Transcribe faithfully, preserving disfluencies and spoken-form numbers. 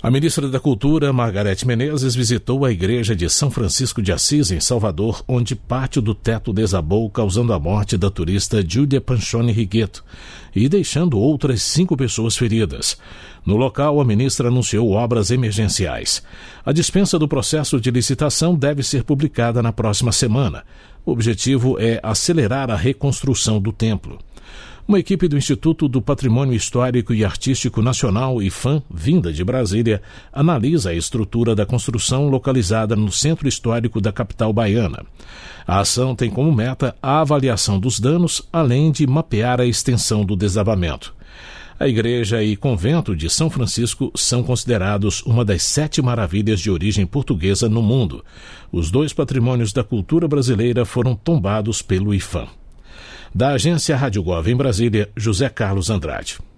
A ministra da Cultura, Margareth Menezes, visitou a igreja de São Francisco de Assis, em Salvador, onde parte do teto desabou, causando a morte da turista Júlia Panchoni Rigueto e deixando outras cinco pessoas feridas. No local, a ministra anunciou obras emergenciais. A dispensa do processo de licitação deve ser publicada na próxima semana. O objetivo é acelerar a reconstrução do templo. Uma equipe do Instituto do Patrimônio Histórico e Artístico Nacional, IPHAN, vinda de Brasília, analisa a estrutura da construção localizada no centro histórico da capital baiana. A ação tem como meta a avaliação dos danos, além de mapear a extensão do desabamento. A igreja e convento de São Francisco são considerados uma das sete maravilhas de origem portuguesa no mundo. Os dois patrimônios da cultura brasileira foram tombados pelo IPHAN. Da agência Rádio Gov em Brasília, José Carlos Andrade.